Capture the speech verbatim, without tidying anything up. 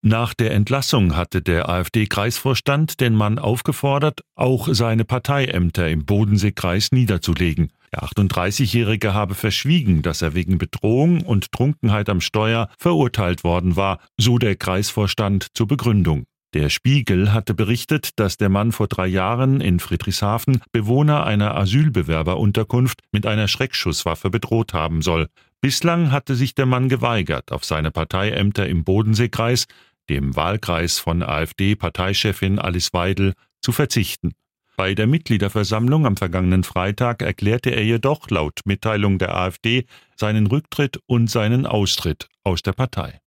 Nach der Entlassung hatte der AfD-Kreisvorstand den Mann aufgefordert, auch seine Parteiämter im Bodenseekreis niederzulegen. Der achtunddreißigjährige habe verschwiegen, dass er wegen Bedrohung und Trunkenheit am Steuer verurteilt worden war, so der Kreisvorstand zur Begründung. Der Spiegel hatte berichtet, dass der Mann vor drei Jahren in Friedrichshafen Bewohner einer Asylbewerberunterkunft mit einer Schreckschusswaffe bedroht haben soll. Bislang hatte sich der Mann geweigert, auf seine Parteiämter im Bodenseekreis, dem Wahlkreis von AfD-Parteichefin Alice Weidel, zu verzichten. Bei der Mitgliederversammlung am vergangenen Freitag erklärte er jedoch laut Mitteilung der AfD seinen Rücktritt und seinen Austritt aus der Partei.